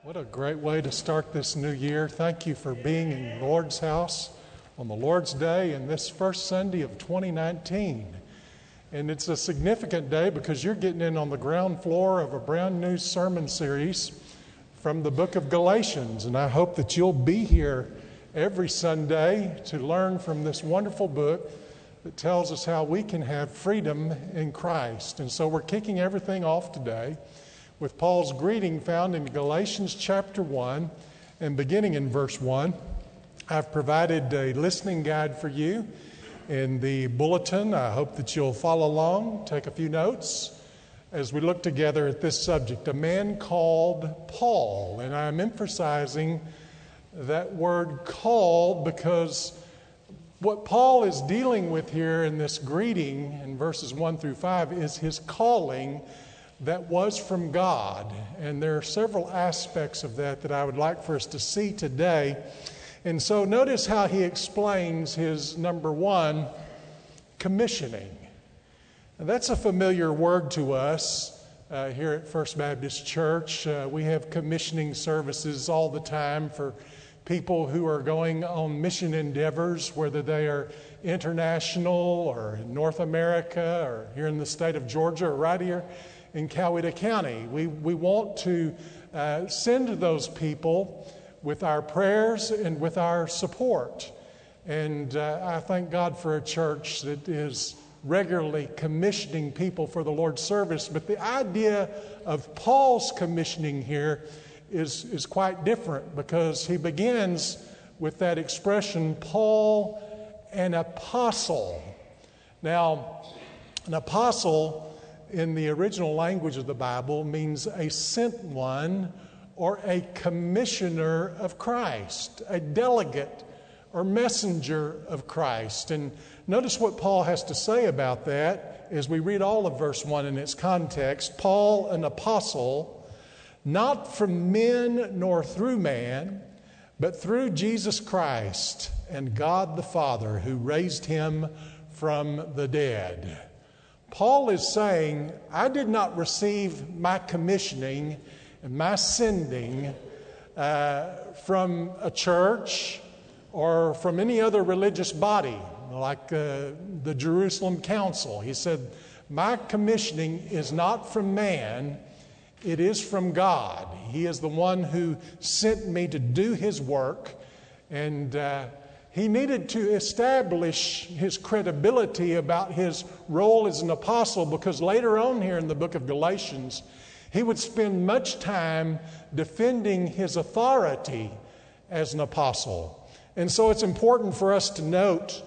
What a great way to start this new year. Thank you for being in the Lord's house on the Lord's Day and this first Sunday of 2019. And it's a significant day because you're getting in on the ground floor of a brand new sermon series from the book of Galatians. And I hope that you'll be here every Sunday to learn from this wonderful book that tells us how we can have freedom in Christ. And so we're kicking everything off today with Paul's greeting found in Galatians chapter 1 and beginning in verse 1. I've provided a listening guide for you in the bulletin. I hope that you'll follow along, take a few notes as we look together at this subject, a man called Paul. And I'm emphasizing that word called because what Paul is dealing with here in this greeting in verses 1 through 5 is his calling that was from God. And there are several aspects of that I would like for us to see today. And so notice how he explains his number one, commissioning. And that's a familiar word to us here at First Baptist Church. We have commissioning services all the time for people who are going on mission endeavors, whether they are international or in North America or here in the state of Georgia or right here in Coweta County. We want to send those people with our prayers and with our support. And I thank God for a church that is regularly commissioning people for the Lord's service. But the idea of Paul's commissioning here is quite different because he begins with that expression, Paul, an apostle. Now, an apostle in the original language of the Bible means a sent one or a commissioner of Christ, a delegate or messenger of Christ. And notice what Paul has to say about that as we read all of verse 1 in its context. Paul, an apostle, not from men nor through man, but through Jesus Christ and God the Father who raised him from the dead. Paul is saying, I did not receive my commissioning and my sending from a church or from any other religious body like the Jerusalem Council. He said, my commissioning is not from man, it is from God. He is the one who sent me to do his work, and he needed to establish his credibility about his role as an apostle because later on here in the book of Galatians, he would spend much time defending his authority as an apostle. And so it's important for us to note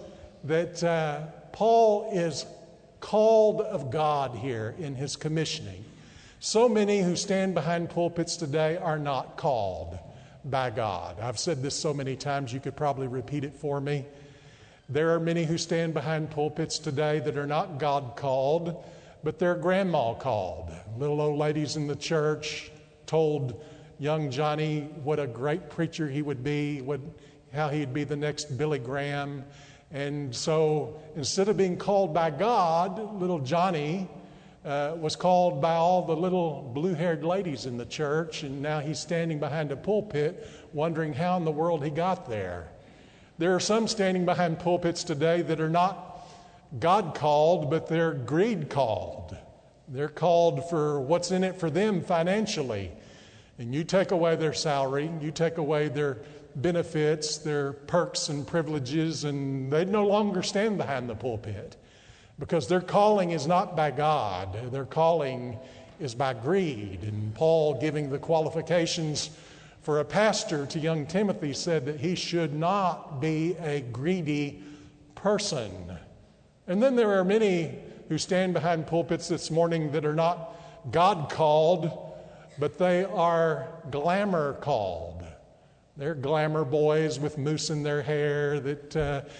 that Paul is called of God here in his commissioning. So many who stand behind pulpits today are not called by God. I've said this so many times, you could probably repeat it for me. There are many who stand behind pulpits today that are not God called, but they're grandma called. Little old ladies in the church told young Johnny what a great preacher he would be, how he'd be the next Billy Graham. And so instead of being called by God, little Johnny was called by all the little blue-haired ladies in the church, and now he's standing behind a pulpit wondering how in the world he got there. There are some standing behind pulpits today that are not God-called, but they're greed-called. They're called for what's in it for them financially. And you take away their salary, you take away their benefits, their perks and privileges, and they no longer stand behind the pulpit. Because their calling is not by God. Their calling is by greed. And Paul, giving the qualifications for a pastor to young Timothy, said that he should not be a greedy person. And then there are many who stand behind pulpits this morning that are not God-called, but they are glamour-called. They're glamour boys with mousse in their hair that,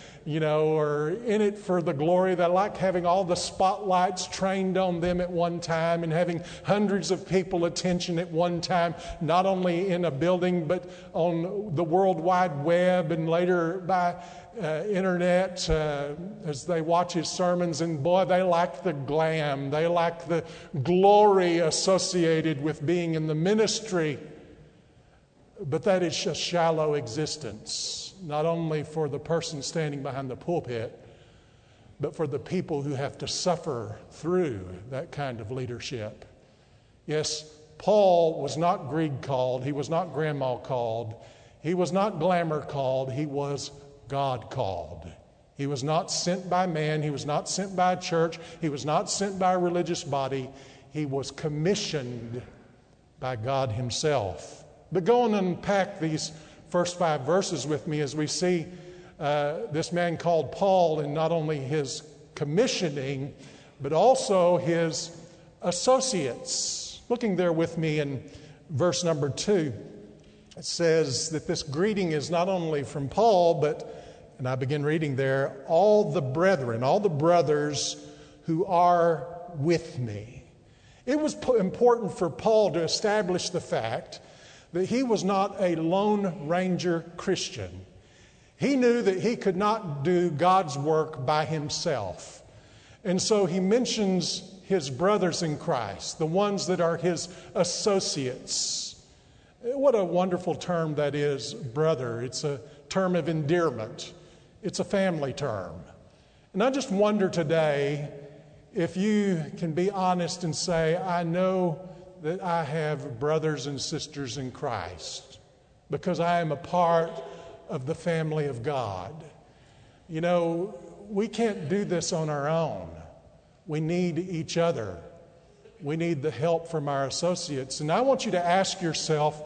are in it for the glory. They like having all the spotlights trained on them at one time and having hundreds of people attention at one time, not only in a building, but on the World Wide Web and later by internet as they watch his sermons. And boy, they like the glam. They like the glory associated with being in the ministry. But that is a shallow existence, not only for the person standing behind the pulpit, but for the people who have to suffer through that kind of leadership. Yes, Paul was not Greed called. He was not grandma called. He was not glamour called. He was God called. He was not sent by man. He was not sent by a church. He was not sent by a religious body. He was commissioned by God himself. But go and unpack these first 5 verses with me as we see this man called Paul in not only his commissioning, but also his associates. Looking there with me in verse number 2, it says that this greeting is not only from Paul, but, and I begin reading there, all the brethren, all the brothers who are with me. It was important for Paul to establish the fact that he was not a Lone Ranger Christian. He knew that he could not do God's work by himself. And so he mentions his brothers in Christ, the ones that are his associates. What a wonderful term that is, brother. It's a term of endearment. It's a family term. And I just wonder today if you can be honest and say, I know that I have brothers and sisters in Christ because I am a part of the family of God. You know, we can't do this on our own. We need each other. We need the help from our associates. And I want you to ask yourself,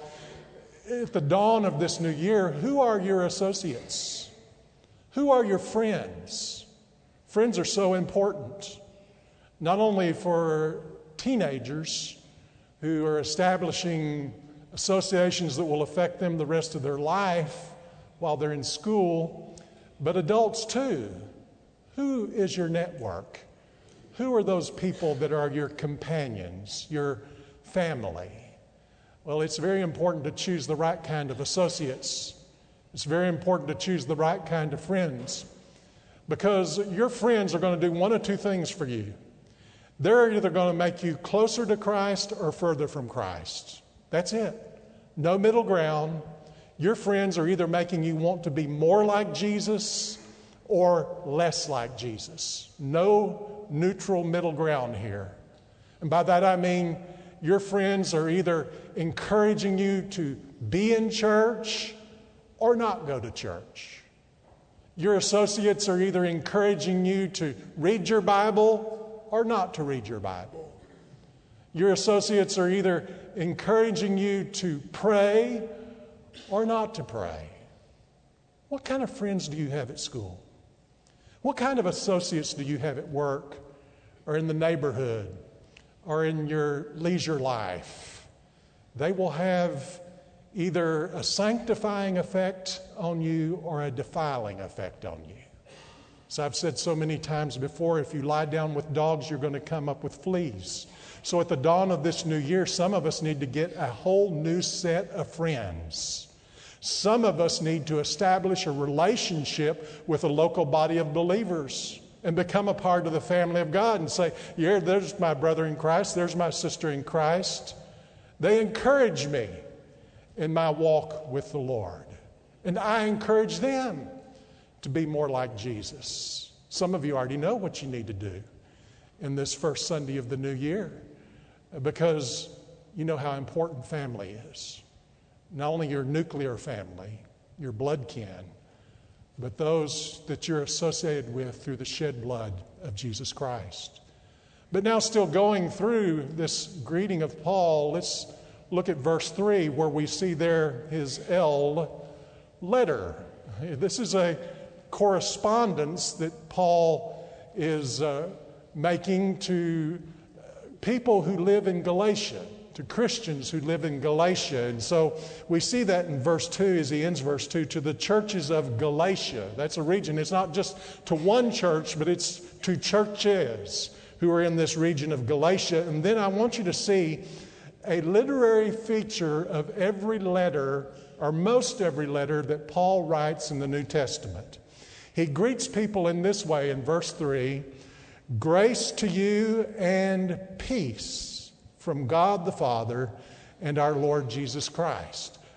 at the dawn of this new year, who are your associates? Who are your friends? Friends are so important, not only for teenagers who are establishing associations that will affect them the rest of their life while they're in school, but adults too. Who is your network? Who are those people that are your companions, your family? Well, it's very important to choose the right kind of associates. It's very important to choose the right kind of friends, because your friends are going to do one of two things for you. They're either going to make you closer to Christ or further from Christ. That's it. No middle ground. Your friends are either making you want to be more like Jesus or less like Jesus. No neutral middle ground here. And by that I mean your friends are either encouraging you to be in church or not go to church. Your associates are either encouraging you to read your Bible or not to read your Bible. Your associates are either encouraging you to pray or not to pray. What kind of friends do you have at school? What kind of associates do you have at work or in the neighborhood or in your leisure life? They will have either a sanctifying effect on you or a defiling effect on you. As I've said so many times before, if you lie down with dogs, you're going to come up with fleas. So at the dawn of this new year, some of us need to get a whole new set of friends. Some of us need to establish a relationship with a local body of believers and become a part of the family of God and say, yeah, there's my brother in Christ, there's my sister in Christ. They encourage me in my walk with the Lord. And I encourage them to be more like Jesus. Some of you already know what you need to do in this first Sunday of the new year, because you know how important family is. Not only your nuclear family, your blood kin, but those that you're associated with through the shed blood of Jesus Christ. But now, still going through this greeting of Paul, let's look at verse 3, where we see there his L letter. This is a correspondence that Paul is making to people who live in Galatia, to Christians who live in Galatia. And so we see that in verse 2, as he ends verse 2, to the churches of Galatia. That's a region. It's not just to one church, but it's to churches who are in this region of Galatia. And then I want you to see a literary feature of every letter, or most every letter, that Paul writes in the New Testament. He greets people in this way in verse 3, grace to you and peace from God the Father and our Lord Jesus Christ.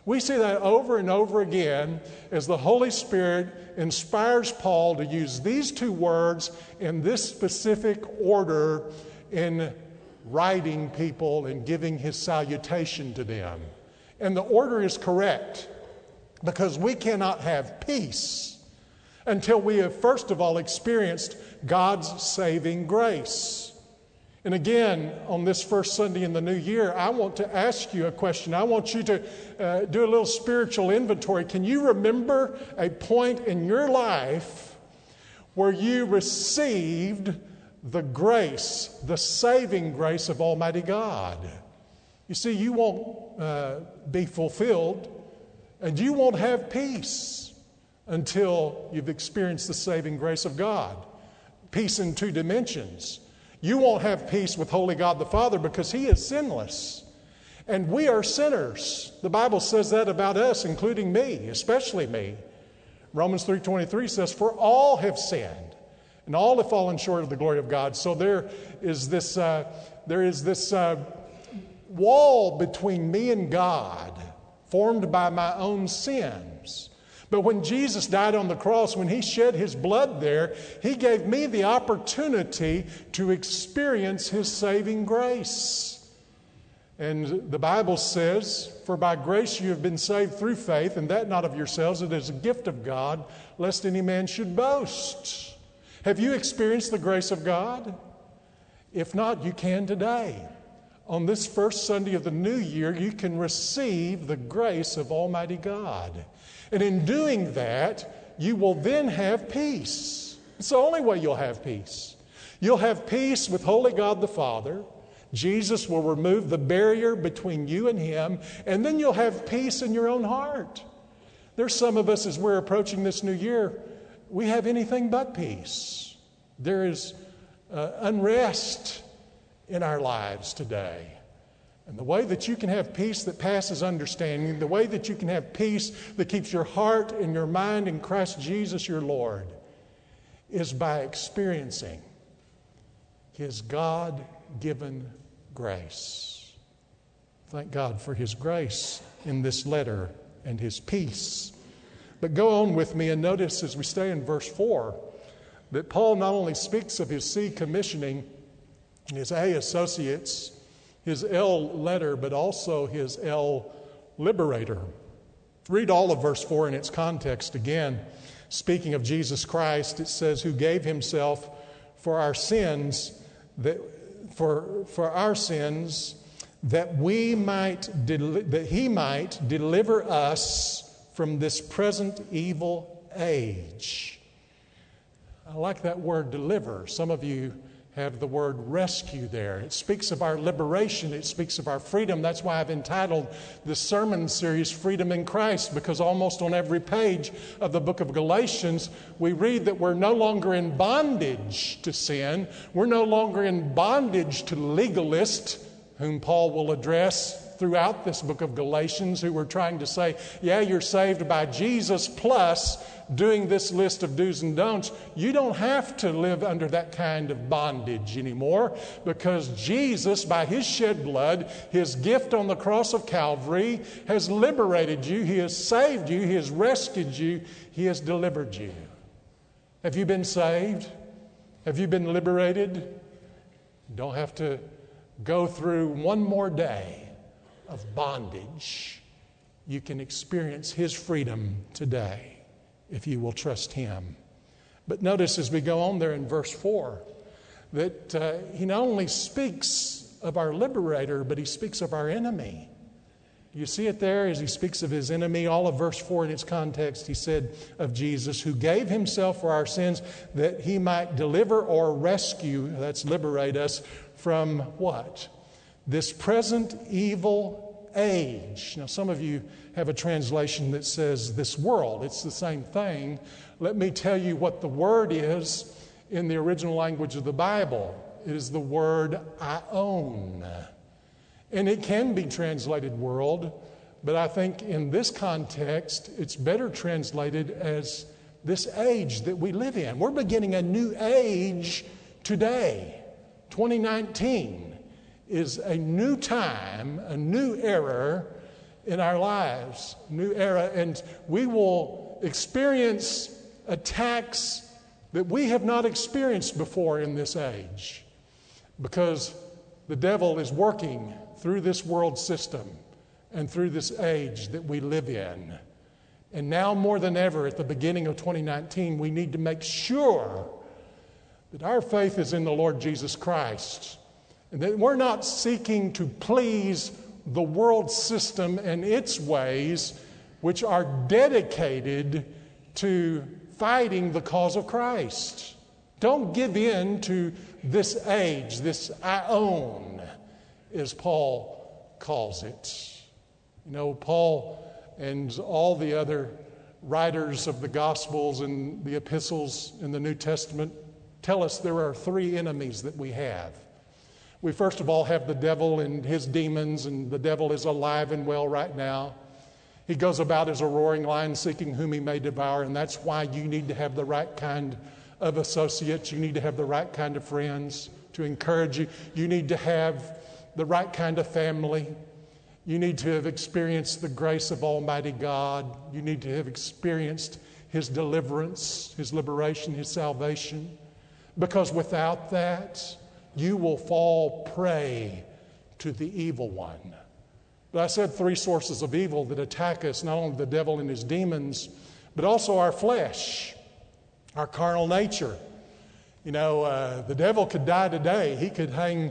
We see that over and over again as the Holy Spirit inspires Paul to use these two words in this specific order in writing people and giving his salutation to them. And the order is correct because we cannot have peace until we have first of all experienced God's saving grace. And again, on this first Sunday in the new year, I want to ask you a question. I want you to do a little spiritual inventory. Can you remember a point in your life where you received the grace, the saving grace of Almighty God? You see, you won't be fulfilled and you won't have peace until you've experienced the saving grace of God. Peace in two dimensions. You won't have peace with Holy God the Father because He is sinless. And we are sinners. The Bible says that about us, including me, especially me. Romans 3:23 says, "For all have sinned, and all have fallen short of the glory of God." So there is this wall between me and God, formed by my own sins. But when Jesus died on the cross, when He shed His blood there, He gave me the opportunity to experience His saving grace. And the Bible says, "For by grace you have been saved through faith, and that not of yourselves, it is a gift of God, lest any man should boast." Have you experienced the grace of God? If not, you can today. On this first Sunday of the new year, you can receive the grace of Almighty God. And in doing that, you will then have peace. It's the only way you'll have peace. You'll have peace with Holy God the Father. Jesus will remove the barrier between you and Him, and then you'll have peace in your own heart. There's some of us, as we're approaching this new year, we have anything but peace. There is unrest in our lives today. And the way that you can have peace that passes understanding, the way that you can have peace that keeps your heart and your mind in Christ Jesus your Lord, is by experiencing His God-given grace. Thank God for His grace in this letter and His peace. But go on with me and notice as we stay in verse 4 that Paul not only speaks of his C commissioning, his A associates, his L letter, but also his L liberator. Read all of verse 4 in its context again. Speaking of Jesus Christ, it says, "Who gave Himself for our sins, that He might deliver us from this present evil age." I like that word deliver. Some of you have the word rescue there. It speaks of our liberation. It speaks of our freedom. That's why I've entitled this sermon series, Freedom in Christ, because almost on every page of the book of Galatians, we read that we're no longer in bondage to sin. We're no longer in bondage to legalists, whom Paul will address throughout this book of Galatians, who were trying to say, yeah, you're saved by Jesus plus doing this list of do's and don'ts. You don't have to live under that kind of bondage anymore, because Jesus, by His shed blood, His gift on the cross of Calvary, has liberated you. He has saved you. He has rescued you. He has delivered you. Have you been saved? Have you been liberated? You don't have to go through one more day of bondage. You can experience His freedom today if you will trust Him. But notice as we go on there in verse 4 that he not only speaks of our liberator, but he speaks of our enemy. You see it there as he speaks of his enemy. All of verse 4 in its context, he said of Jesus, who gave Himself for our sins that He might deliver or rescue, that's liberate us, from what? This present evil age. Now, some of you have a translation that says this world. It's the same thing. Let me tell you what the word is in the original language of the Bible. It is the word aion. And it can be translated world, but I think in this context, it's better translated as this age that we live in. We're beginning a new age today. 2019 is a new time, a new era, in our lives, new era, and we will experience attacks that we have not experienced before in this age, because the devil is working through this world system and through this age that we live in. And now more than ever, at the beginning of 2019, we need to make sure that our faith is in the Lord Jesus Christ, and that we're not seeking to please the world system and its ways, which are dedicated to fighting the cause of Christ. Don't give in to this age, this aion, as Paul calls it. You know, Paul and all the other writers of the Gospels and the epistles in the New Testament tell us there are three enemies that we have. We first of all have the devil and his demons, and the devil is alive and well right now. He goes about as a roaring lion seeking whom he may devour, and that's why you need to have the right kind of associates. You need to have the right kind of friends to encourage you. You need to have the right kind of family. You need to have experienced the grace of Almighty God. You need to have experienced His deliverance, His liberation, His salvation. Because without that, you will fall prey to the evil one. But I said three sources of evil that attack us, not only the devil and his demons, but also our flesh, our carnal nature. You know, the devil could die today. He could hang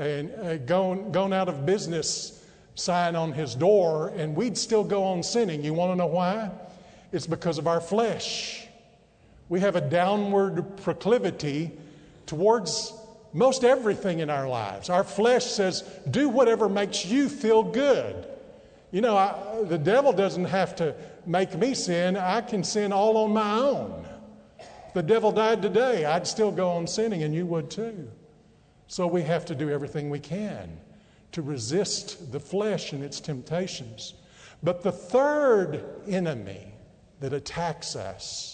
a gone out of business sign on his door, and we'd still go on sinning. You want to know why? It's because of our flesh. We have a downward proclivity towards most everything in our lives. Our flesh says, do whatever makes you feel good. You know, the devil doesn't have to make me sin. I can sin all on my own. If the devil died today, I'd still go on sinning, and you would too. So we have to do everything we can to resist the flesh and its temptations. But the third enemy that attacks us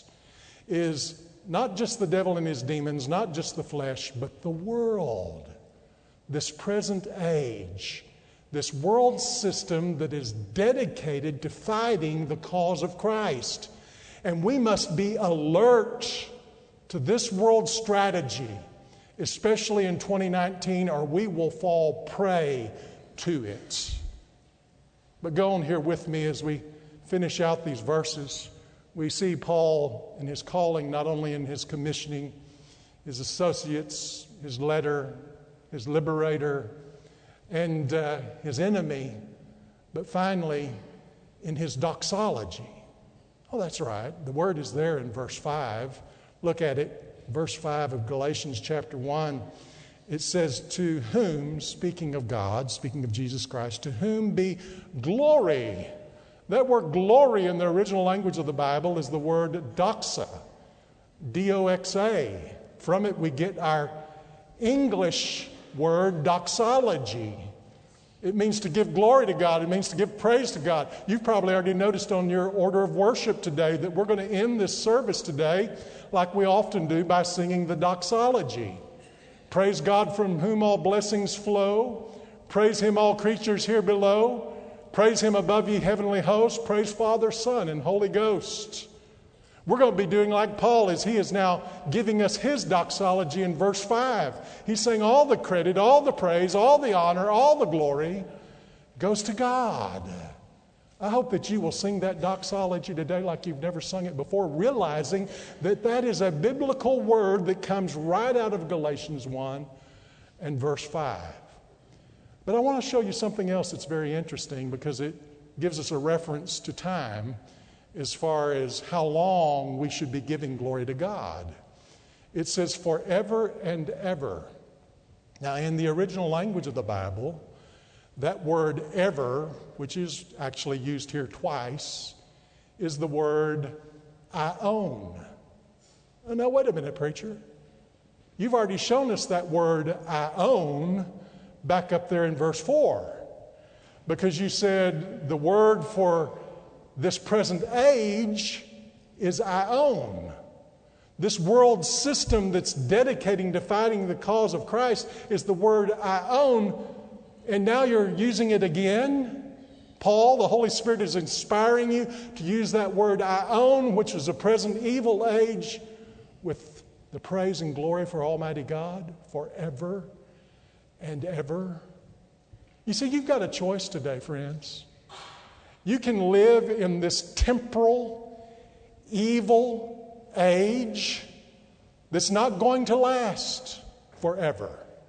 is not just the devil and his demons, not just the flesh, but the world, this present age, this world system that is dedicated to fighting the cause of Christ. And we must be alert to this world strategy, especially in 2019, or we will fall prey to it. But go on here with me as we finish out these verses. We see Paul in his calling, not only in his commissioning, his associates, his letter, his liberator, and his enemy, but finally in his doxology. Oh, that's right. The word is there in verse 5. Look at it. Verse 5 of Galatians chapter 1. It says, to whom, speaking of God, speaking of Jesus Christ, to whom be glory. That word glory in the original language of the Bible is the word doxa, D-O-X-A. From it we get our English word doxology. It means to give glory to God. It means to give praise to God. You've probably already noticed on your order of worship today that we're going to end this service today like we often do by singing the doxology. Praise God from whom all blessings flow. Praise Him all creatures here below. Praise Him above ye heavenly hosts. Praise Father, Son, and Holy Ghost. We're going to be doing like Paul as he is now giving us his doxology in verse 5. He's saying all the credit, all the praise, all the honor, all the glory goes to God. I hope that you will sing that doxology today like you've never sung it before, realizing that that is a biblical word that comes right out of Galatians 1 and verse 5. But I want to show you something else that's very interesting because it gives us a reference to time as far as how long we should be giving glory to God. It says forever and ever. Now, in the original language of the Bible, that word ever, which is actually used here twice, is the word aion. Oh, now, wait a minute, preacher. You've already shown us that word aion back up there in verse 4. Because you said the word for this present age is aion. This world system that's dedicating to fighting the cause of Christ is the word aion, and now you're using it again Paul, the Holy Spirit is inspiring you to use that word "aion," which is a present evil age, with the praise and glory for Almighty God forever and ever. You see, you've got a choice today, friends. You can live in this temporal, evil age that's not going to last forever.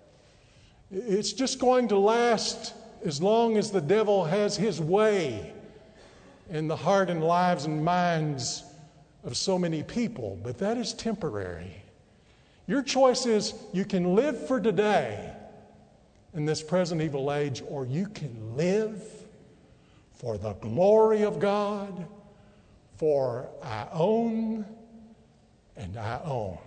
It's just going to last as long as the devil has his way in the heart and lives and minds of so many people. But that is temporary. Your choice is you can live for today in this present evil age, or you can live for the glory of God, for aion and aion,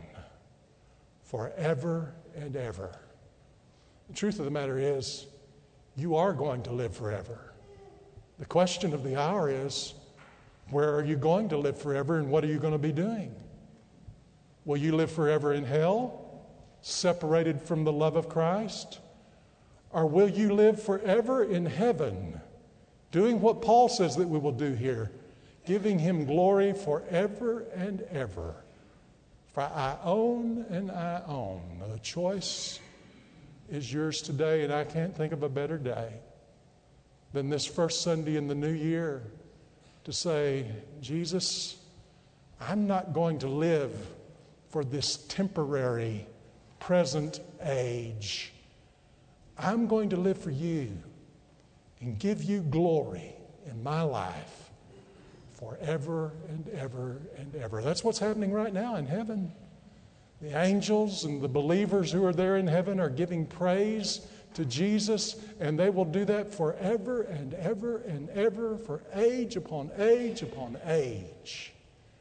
forever and ever. The truth of the matter is, you are going to live forever. The question of the hour is, where are you going to live forever, and what are you going to be doing? Will you live forever in hell, separated from the love of Christ? Or will you live forever in heaven, doing what Paul says that we will do here, giving Him glory forever and ever? For aion and aion. The choice is yours today, and I can't think of a better day than this first Sunday in the new year to say, Jesus, I'm not going to live for this temporary present age. I'm going to live for you and give you glory in my life forever and ever and ever. That's what's happening right now in heaven. The angels and the believers who are there in heaven are giving praise to Jesus, and they will do that forever and ever and ever, for age upon age upon age.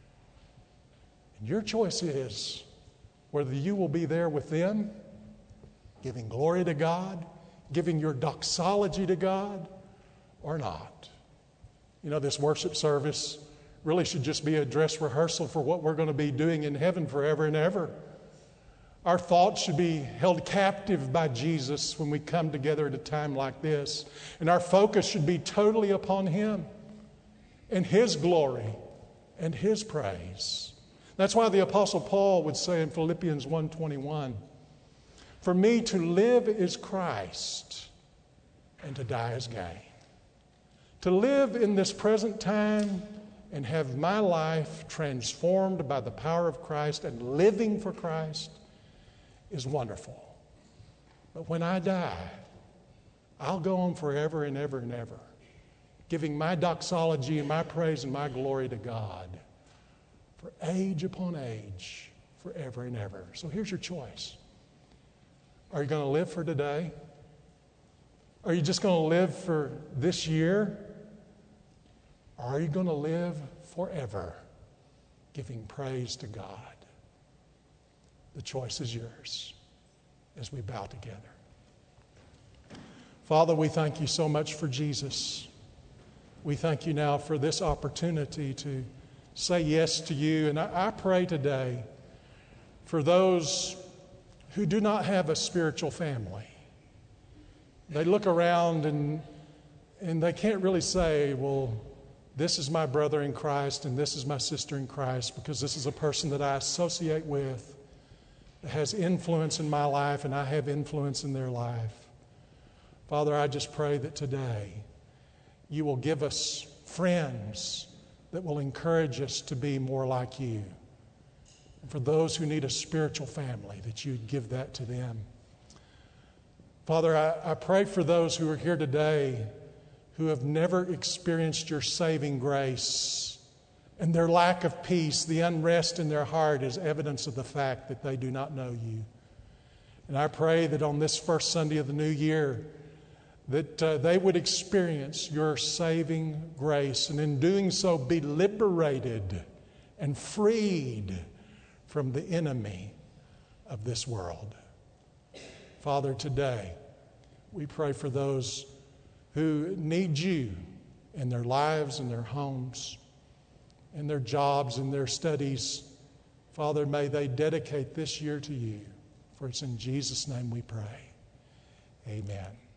And your choice is whether you will be there with them, giving glory to God, giving your doxology to God, or not. You know, this worship service really should just be a dress rehearsal for what we're going to be doing in heaven forever and ever. Our thoughts should be held captive by Jesus when we come together at a time like this. And our focus should be totally upon Him and His glory and His praise. That's why the Apostle Paul would say in Philippians 1:21, "For me to live is Christ, and to die is gain." To live in this present time and have my life transformed by the power of Christ and living for Christ is wonderful. But when I die, I'll go on forever and ever and ever, giving my doxology and my praise and my glory to God for age upon age, forever and ever. So here's your choice. Are you going to live for today? Are you just going to live for this year? Or are you going to live forever, giving praise to God? The choice is yours as we bow together. Father, we thank you so much for Jesus. We thank you now for this opportunity to say yes to you. And I pray today for those who do not have a spiritual family. They look around and they can't really say, well, this is my brother in Christ and this is my sister in Christ, because this is a person that I associate with, that has influence in my life and I have influence in their life. Father, I just pray that today you will give us friends that will encourage us to be more like you. And for those who need a spiritual family, that you'd give that to them. Father, I pray for those who are here today who have never experienced your saving grace, and their lack of peace, the unrest in their heart is evidence of the fact that they do not know you. And I pray that on this first Sunday of the new year, that they would experience your saving grace, and in doing so be liberated and freed from the enemy of this world. Father, today we pray for those who need you in their lives, in their homes, in their jobs, in their studies. Father, may they dedicate this year to you. For it's in Jesus' name we pray. Amen.